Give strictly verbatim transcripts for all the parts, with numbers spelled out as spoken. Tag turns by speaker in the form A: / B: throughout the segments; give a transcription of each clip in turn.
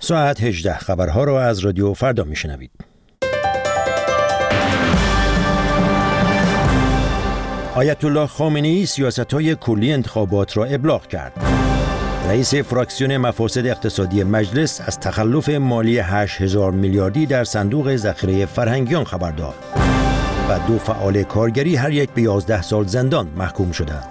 A: ساعت هجده خبرها را از رادیو فردا میشنوید. آیت الله خامنه‌ای سیاست‌های کلی انتخابات را ابلاغ کرد. رئیس فراکسیون مفاسد اقتصادی مجلس از تخلف مالی هشت هزار میلیاردی در صندوق ذخیره فرهنگیان خبر داد و دو فعال کارگری هر یک به یازده سال زندان محکوم شدند.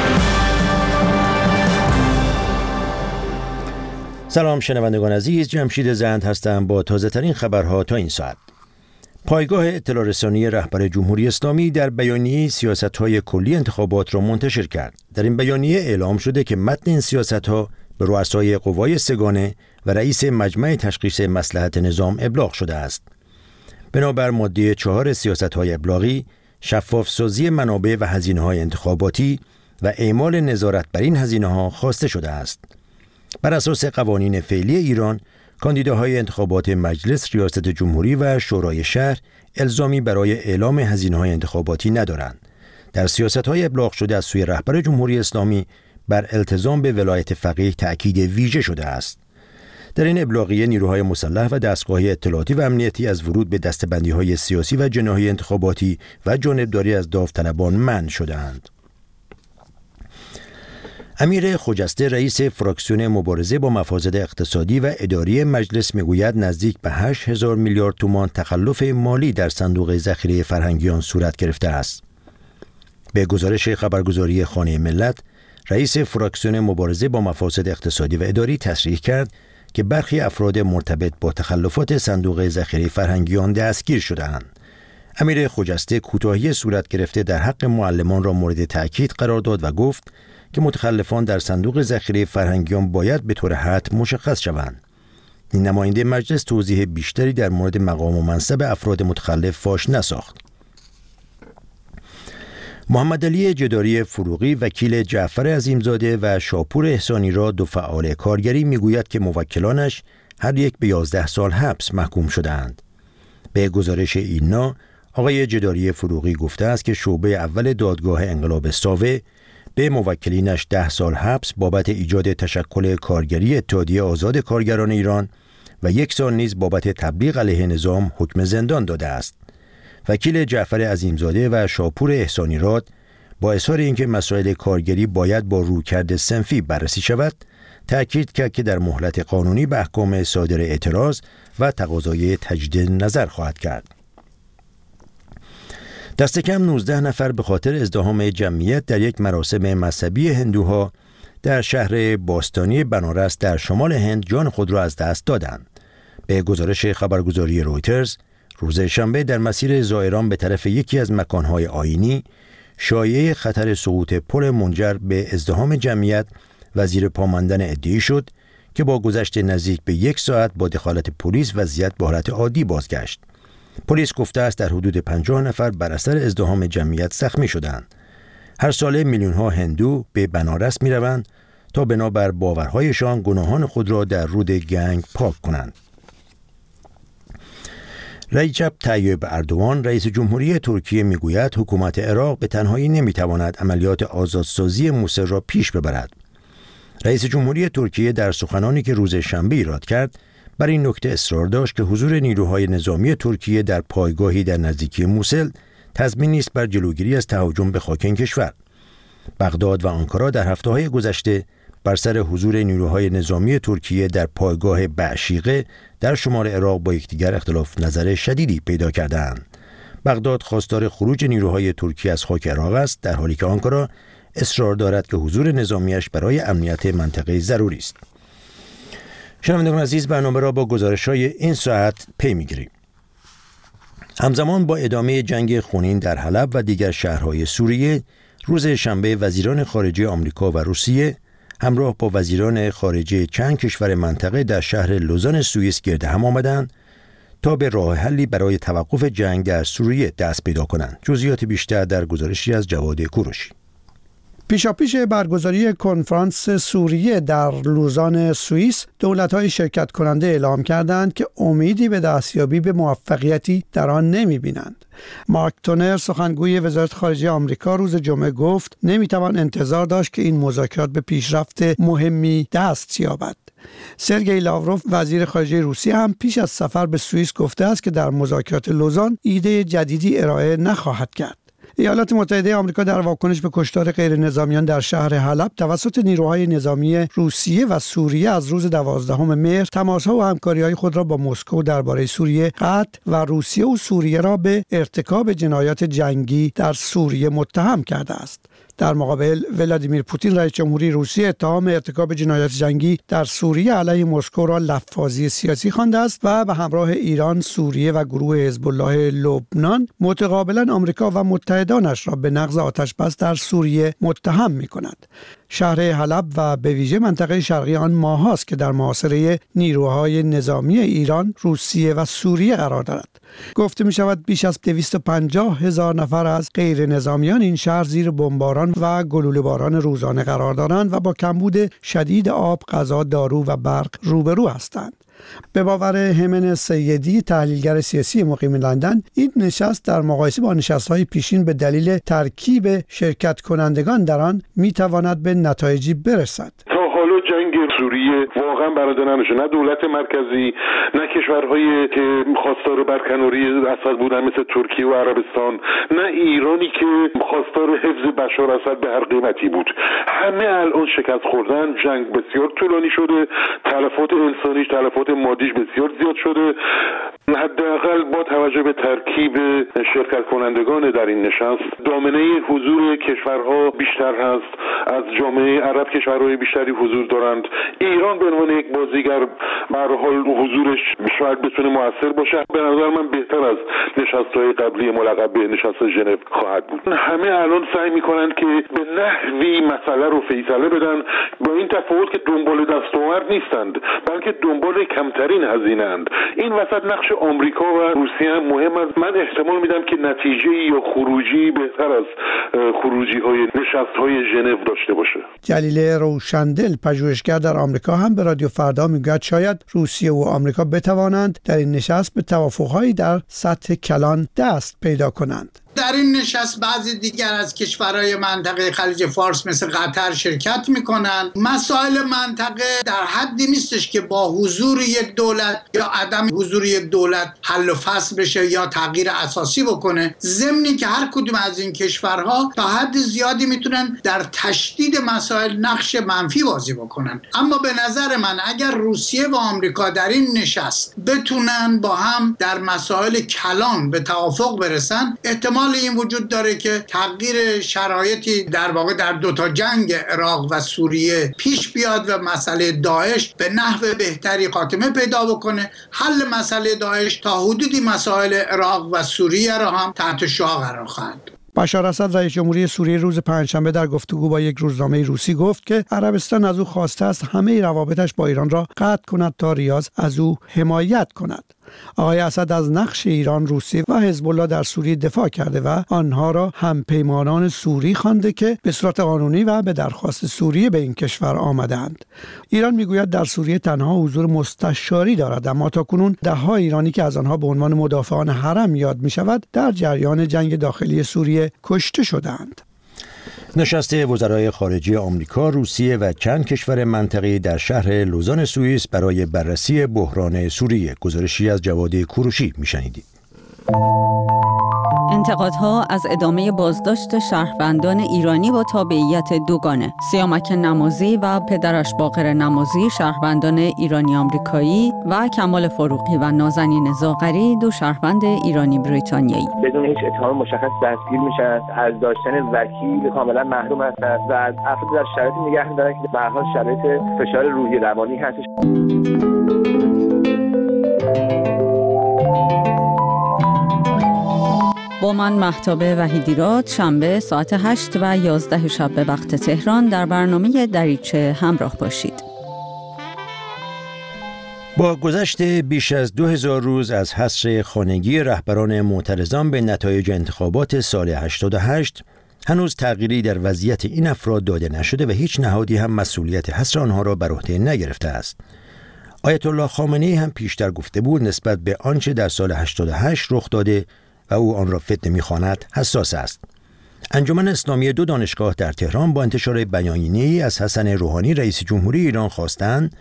A: سلام شنوندگان عزیز، جمشید زند هستم با تازه ترین خبرها تا این ساعت. پایگاه اطلاع رسانی رهبر جمهوری اسلامی در بیانیه سیاست‌های کلی انتخابات را منتشر کرد. در این بیانیه اعلام شده که متن این سیاست‌ها به رؤسای قوای سگانه و رئیس مجمع تشخیص مصلحت نظام ابلاغ شده است. بنابر ماده چهار سیاست‌های ابلاغی، شفاف سازی منابع و هزینه‌های انتخاباتی و اعمال نظارت بر این هزینه‌ها خواسته شده است. بر اساس قوانین فعلی ایران، کاندیداهای انتخابات مجلس، ریاست جمهوری و شورای شهر الزامی برای اعلام هزینه‌های انتخاباتی ندارند. در سیاست‌های ابلاغ شده از سوی رهبر جمهوری اسلامی بر التزام به ولایت فقیه تأکید ویژه شده است. در این ابلاغیه نیروهای مسلح و دستگاه‌های اطلاعاتی و امنیتی از ورود به دسته‌بندی‌های سیاسی و جناحی انتخاباتی و جانبداری از داوطلبان منع شده‌اند. امیر خجسته رئیس فراکسیون مبارزه با مفاسد اقتصادی و اداری مجلس میگوید نزدیک به هشت هزار میلیارد تومان تخلف مالی در صندوق ذخیره فرهنگیان صورت گرفته است. به گزارش خبرگزاری خانه ملت، رئیس فراکسیون مبارزه با مفاسد اقتصادی و اداری تصریح کرد که برخی افراد مرتبط با تخلفات صندوق ذخیره فرهنگیان دستگیر شده‌اند. امیر خجسته کوتاهی صورت گرفته در حق معلمان را مورد تأکید قرار داد و گفت که متخلفان در صندوق ذخیره فرهنگیان باید به طور حتم مشخص شوند. این نماینده مجلس توضیح بیشتری در مورد مقام و منصب افراد متخلف فاش نساخت. محمد علی جداری فروغی وکیل جعفر عظیمزاده و شاپور احسانی را دو فعال کارگری میگوید که موکلانش هر یک به یازده سال حبس محکوم شده‌اند. به گزارش ایلنا، آقای جداری فروغی گفته است که شعبه اول دادگاه انقلاب ساوه به موکلینش ده سال حبس بابت ایجاد تشکل کارگری اتحادیه آزاد کارگران ایران و یک سال نیز بابت تبلیغ علیه نظام حکم زندان داده است. وکیل جعفر عظیمزاده و شاپور احسانی راد با اظهار اینکه مسائل کارگری باید با رویکرد صنفی بررسی شود، تأکید کرد که در مهلت قانونی به احکام صادر اعتراض و تقاضای تجدید نظر خواهد کرد. دست کم نوزده نفر به خاطر ازدحام جمعیت در یک مراسم مذهبی هندوها در شهر باستانی بنارس در شمال هند جان خود را از دست دادند. به گزارش خبرگزاری رویترز، روز شنبه در مسیر زائران به طرف یکی از مکانهای آیینی، شایعه خطر سقوط پل منجر به ازدحام جمعیت و زیر پا ماندن عده‌ای شد که با گذشت نزدیک به یک ساعت با دخالت پلیس وضعیت به حالت عادی بازگشت. پلیس گفته است در حدود پنجاه نفر بر اثر ازدحام جمعیت زخمی شدند. هر ساله میلیون‌ها هندو به بنارس می‌روند تا بنابر باورهایشان گناهان خود را در رود گنگ پاک کنند. رجب طیب اردوان رئیس جمهوری ترکیه میگوید حکومت عراق به تنهایی نمی‌تواند عملیات آزادسازی موصل را پیش ببرد. رئیس جمهوری ترکیه در سخنانی که روز شنبه ایراد کرد، بر این نکته اصرار داشت که حضور نیروهای نظامی ترکیه در پایگاهی در نزدیکی موصل تضمینی است بر جلوگیری از تهاجم به خاک این کشور. بغداد و آنکارا در هفته‌های گذشته بر سر حضور نیروهای نظامی ترکیه در پایگاه بعشیقه در شمال عراق با یکدیگر اختلاف نظر شدیدی پیدا کردند. بغداد خواستار خروج نیروهای ترکیه از خاک عراق است، در حالی که آنکارا اصرار دارد که حضور نظامیش برای امنیت منطقه ضروری است. شنوندگان عزیز، برنامه را با گزارش‌های این ساعت پی می‌گیریم. همزمان با ادامه جنگ خونین در حلب و دیگر شهرهای سوریه، روز شنبه وزیران خارجه آمریکا و روسیه همراه با وزیران خارجه چند کشور منطقه در شهر لوزان سوئیس گرد هم آمدند تا به راه حلی برای توقف جنگ در سوریه دست پیدا کنند. جزئیات بیشتر در گزارشی از جواد کوروشی.
B: پیشاپیش برگزاری کنفرانس سوریه در لوزان سوئیس، دولت‌های شرکت کننده اعلام کردند که امیدی به دستیابی به موفقیتی در آن نمی‌بینند. مارک تونر سخنگوی وزارت خارجه آمریکا روز جمعه گفت نمی‌توان انتظار داشت که این مذاکرات به پیشرفت مهمی دست یابد. سرگئی لاوروف وزیر خارجه روسیه هم پیش از سفر به سوئیس گفته است که در مذاکرات لوزان ایده جدیدی ارائه نخواهد کرد. ایالات متحده آمریکا در واکنش به کشتار غیر نظامیان در شهر حلب توسط نیروهای نظامی روسیه و سوریه از روز دوازدهم مهر تماس‌ها و همکاری‌های خود را با مسکو درباره سوریه قطع و روسیه و سوریه را به ارتکاب جنایات جنگی در سوریه متهم کرده است. در مقابل ولادیمیر پوتین رئیس جمهوری روسیه اتهام ارتکاب جنایات جنگی در سوریه علیه مسکو را لفاظی سیاسی خوانده است و به همراه ایران، سوریه و گروه حزب الله لبنان متقابلا آمریکا و متحدانش را به نقض آتش‌بس در سوریه متهم می‌کند. شهر حلب و به ویژه منطقه شرقی آن ماهاست که در محاصره نیروهای نظامی ایران، روسیه و سوریه قرار دارد. گفته می شود بیش از دویست و پنجاه هزار نفر از غیر نظامیان این شهر زیر بمباران و گلوله باران روزانه قرار دارند و با کمبود شدید آب، غذا، دارو و برق روبرو هستند. به باور همن سیدی، تحلیلگر سیاسی مقیم لندن، این نشست در مقایسه با نشست‌های پیشین به دلیل ترکیب شرکت کنندگان در آن می‌تواند به نتایجی برسد.
C: حالا جنگ سوریه واقعا برنده نمیشه، نه دولت مرکزی نه کشورهایی که خواستار برکناری اسد بودن مثل ترکیه و عربستان، نه ایرانی که خواستار حفظ بشار اسد به هر قیمتی بود. همه الان شکست خوردن، جنگ بسیار طولانی شده، تلفات انسانیش، تلفات مادیش بسیار زیاد شده. حداقل با توجه به ترکیب شرکت کنندگان در این نشست، دامنه حضور کشورها بیشتر هست، از جامعه عرب کشورهای بیشتری حضور دارند. ایران به عنوان یک بازیگر به هر حال حضورش شاید بتونه موثر باشه. به نظر من بهتر از نشست‌های قبلی ملقب به نشست ژنو خواهد بود. همه الان سعی می‌کنند که به نحوی مسئله رو فیصله بدن، با این تفاوت که دنبال دستاورد نیستند، بلکه دنبال کمترین هزینه‌اند. این وسط نقش آمریکا و روسیه هم مهم است. من احتمال میدم که نتیجه یا خروجی بهتر از خروجی‌های نشست‌های ژنو داشته باشه.
B: جلیل روشندل، پژوهشگر در آمریکا، هم به رادیو فردا میگوید شاید روسیه و آمریکا بتوانند در این نشست به توافق‌هایی در سطح کلان دست پیدا کنند.
D: در این نشست بعضی دیگر از کشورهای منطقه خلیج فارس مثل قطر شرکت میکنن. مسائل منطقه در حدی نیستش که با حضور یک دولت یا عدم حضور یک دولت حل و فصل بشه یا تغییر اساسی بکنه، ضمنی که هر کدوم از این کشورها تا حد زیادی میتونن در تشدید مسائل نقش منفی بازی بکنن. اما به نظر من اگر روسیه و آمریکا در این نشست بتونن با هم در مسائل کلان به توافق برسن، احتمال این وجود داره که تغییر شرایطی در واقع در دو تا جنگ عراق و سوریه پیش بیاد و مسئله داعش به نحو بهتری خاتمه پیدا بکنه. حل مسئله داعش تا حدودی مسائل عراق و سوریه را هم تحت شعاع قرار خواهد.
B: بشار اسد رئیس جمهوری سوریه روز پنجشنبه در گفتگو با یک روزنامه روسی گفت که عربستان از او خواسته است همه روابطش با ایران را قطع کند تا ریاض از او حمایت کند. آقای اسد از نقش ایران، روسیه و حزب الله در سوریه دفاع کرده و آنها را همپیمانان سوری خوانده که به صورت قانونی و به درخواست سوریه به این کشور آمدند. ایران میگوید در سوریه تنها حضور مستشاری دارد، اما تاکنون ده‌ها ایرانی که از آنها به عنوان مدافعان حرم یاد می شود در جریان جنگ داخلی سوریه کشته شدند.
A: نشست وزرای خارجه آمریکا، روسیه و چند کشور منطقه‌ای در شهر لوزان سوئیس برای بررسی بحران سوریه. گزارشی از جواد کوروشی میشنیدید.
E: انتقادها از ادامه بازداشت شهروندان ایرانی با تابعیت دوگانه. سیامک نمازی و پدرش باقر نمازی، شهروندان ایرانی آمریکایی، و کمال فروغی و نازنین زاغری، دو شهروند ایرانی بریتانیایی،
F: بدون هیچ اتهام مشخص دستگیر میشن، از داشتن وکیل کاملا محروم هستند و افراد در شرایطی نگه می‌دارن که به هر حال شرایط فشار روحی روانی هستش.
E: با من مهتاب وحیدیراد، شنبه ساعت هشت و یازده شب به وقت تهران در برنامه دریچه همراه باشید.
A: با گذشت بیش از دو هزار روز از حصر خانگی رهبران معترضان به نتایج انتخابات سال هشتاد و هشت، هنوز تغییری در وضعیت این افراد داده نشده و هیچ نهادی هم مسئولیت حصر آنها را بر عهده نگرفته است. آیت الله خامنه‌ای هم پیشتر گفته بود نسبت به آنچه در سال هشتاد و هشت رخ داده و او آن را فتنه می‌خواند حساس است. انجمن اسلامی دو دانشگاه در تهران با انتشار بیانیه‌ای از حسن روحانی رئیس جمهوری ایران خواستند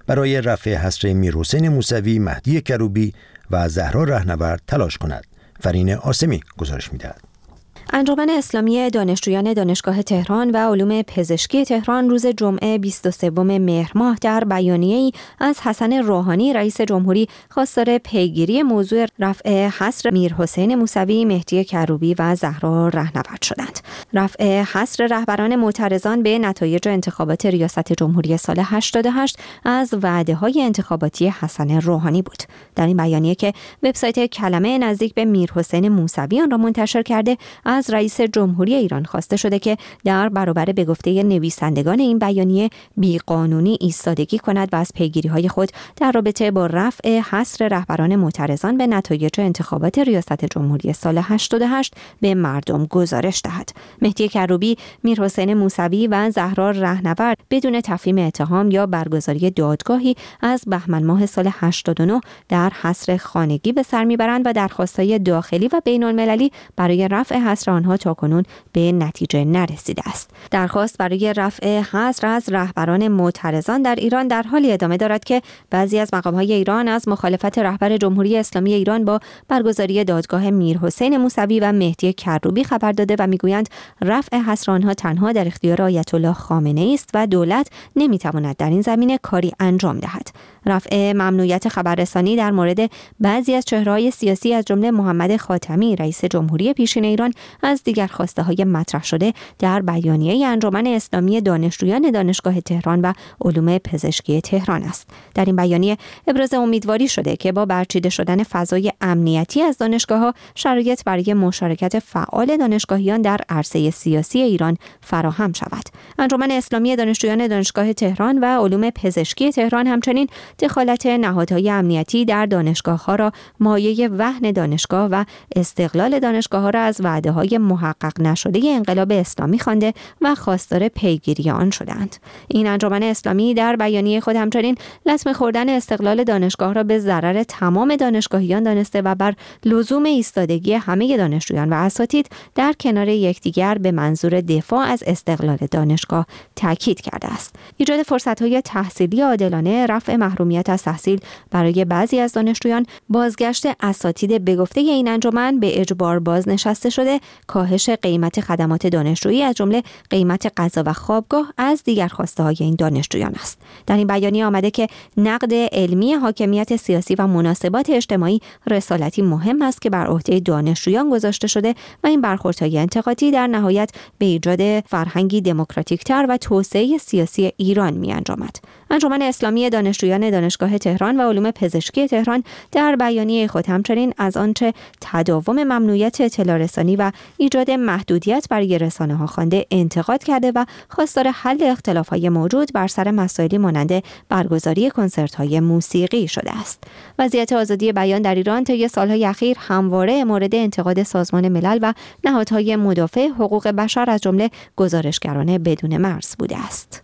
A: برای رفع حصر میرحسین موسوی، مهدی کروبی و زهرا رهنورد تلاش کند. فرین آسمی گزارش می‌دهد.
G: انجمن اسلامی دانشجویان دانشگاه تهران و علوم پزشکی تهران روز جمعه بیست و سوم مهر ماه در بیانیه‌ای از حسن روحانی رئیس جمهوری خواستار پیگیری موضوع رفع حصر میرحسین موسوی، مهدی کروبی و زهرا رهنورد شدند. رفع حصر رهبران معترضان به نتایج انتخابات ریاست جمهوری سال هشتاد و هشت از وعده‌های انتخاباتی حسن روحانی بود. در این بیانیه که وبسایت کلمه نزدیک به میرحسین موسوی آن را منتشر کرده، از رئیس جمهوری ایران خواسته شده که در برابر به گفته نویسندگان این بیانیه بیقانونی ایستادگی کند و از پیگیری‌های خود در رابطه با رفع حصر رهبران معترضان به نتایج انتخابات ریاست جمهوری سال هشتاد و هشت به مردم گزارش دهد. مهدی کروبی، میرحسین موسوی و زهرا رهنورد بدون تفهیم اتهام یا برگزاری دادگاهی از بهمن ماه سال هشتاد و نه در حصر خانگی به سر میبرند و درخواست‌های داخلی و بین‌المللی برای رفع حصر آنها تاکنون به نتیجه نرسیده است. درخواست برای رفع حصر از رهبران معترضان در ایران در حالی ادامه دارد که بعضی از مقام‌های ایران از مخالفت رهبر جمهوری اسلامی ایران با برگزاری دادگاه میرحسین موسوی و مهدی کروبی خبر داده و میگویند رفع حصر آنها تنها در اختیار آیت الله خامنه‌ای است و دولت نمیتواند در این زمینه کاری انجام دهد. رفع ممنوعیت خبررسانی در مورد بعضی از چهره‌های سیاسی از جمله محمد خاتمی رئیس جمهوری پیشین ایران از دیگر خواسته‌های مطرح شده در بیانیه انجمن اسلامی دانشجویان دانشگاه تهران و علوم پزشکی تهران است. در این بیانیه ابراز امیدواری شده که با برچیده شدن فضای امنیتی از دانشگاه‌ها شرایط برای مشارکت فعال دانشگاهیان در عرصه سیاسی ایران فراهم شود. انجمن اسلامی دانشجویان دانشگاه تهران و علوم پزشکی تهران همچنین دخالت نهادهای امنیتی در دانشگاه‌ها را مایه وهن دانشگاه و استقلال دانشگاه‌ها را از وعده‌های محقق نشده انقلاب اسلامی خوانده و خواستار پیگیری آن شدند. این انجمن اسلامی در بیانیه خود همچنین لطمه خوردن استقلال دانشگاه را به ضرر تمام دانشگاهیان دانسته و بر لزوم ایستادگی همه دانشجویان و اساتید در کنار یکدیگر به منظور دفاع از استقلال دانشگاه تاکید کرده است. ایجاد فرصت‌های تحصیلی عادلانه، رفع محرومیت از تحصیل برای بعضی از دانشجویان، بازگشت اساتید به گفته این انجمن به اجبار بازنشسته شده، کاهش قیمت خدمات دانشجویی از جمله قیمت غذا و خوابگاه از دیگر خواسته‌های این دانشجویان است. در این بیانیه آمده که نقد علمی حاکمیت سیاسی و مناسبات اجتماعی رسالتی مهم است که بر عهده دانشجویان گذاشته شده و این برخوردهای انتقادی در نهایت به ایجاد فرهنگی دموکراتیک‌تر و توسعه سیاسی ایران می‌انجامد. انجمن اسلامی دانشجویان دانشگاه تهران و علوم پزشکی تهران در بیانیه خود همچنین از آنچه تداوم ممنوعیت اطلاع رسانی و ایجاد محدودیت برای رسانه‌ها خوانده انتقاد کرده و خواستار حل اختلاف‌های موجود بر سر مسائلی مانند برگزاری کنسرت‌های موسیقی شده است. وضعیت آزادی بیان در ایران طی سال‌های اخیر همواره مورد انتقاد سازمان ملل و نهادهای مدافع حقوق بشر از جمله گزارشگران بدون مرز بوده است.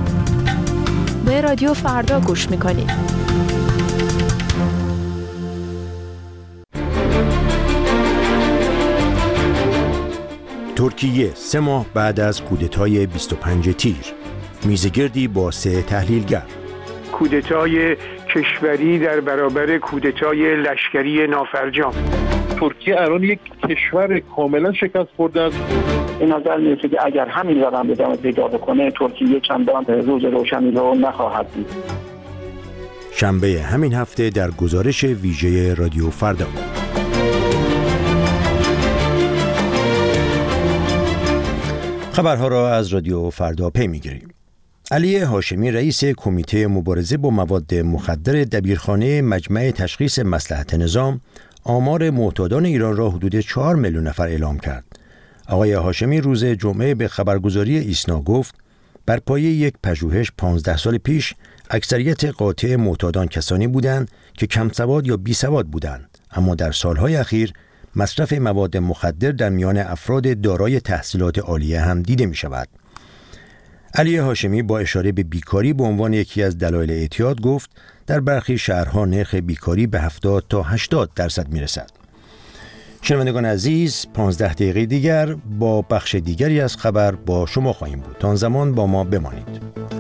H: به رادیو فردا گوش می‌کنید.
A: ترکیه سه ماه بعد از کودتای بیست و پنج تیر، میزگردی با سه تحلیلگر.
I: کودتای کشوری در برابر کودتای لشکری نافرجام.
C: ترکیه الان یک کشور کاملا شکست خورده است.
J: این نظر میرسه که اگر همین روند ادامه پیدا بکنه ترکیه چندان روز روشنی رو نخواهد دید.
A: شنبه همین هفته در گزارش ویژه رادیو فردا. خبرها را از رادیو فردا پی می‌گیریم. علی هاشمی رئیس کمیته مبارزه با مواد مخدر دبیرخانه مجمع تشخیص مصلحت نظام آمار معتادان ایران را حدود چهار میلیون نفر اعلام کرد. آقای هاشمی روز جمعه به خبرگزاری ایسنا گفت بر پایه یک پژوهش پانزده سال پیش اکثریت قاطع معتادان کسانی بودند که کم سواد یا بی سواد بودند، اما در سالهای اخیر مصرف مواد مخدر در میان افراد دارای تحصیلات عالیه هم دیده می شود. علی هاشمی با اشاره به بیکاری به عنوان یکی از دلایل اعتیاد گفت در برخی شهرها نرخ بیکاری به هفتاد تا هشتاد درصد می رسد. شنوندگان عزیز، پانزده دقیقه دیگر با بخش دیگری از خبر با شما خواهیم بود. تا آن زمان با ما بمانید.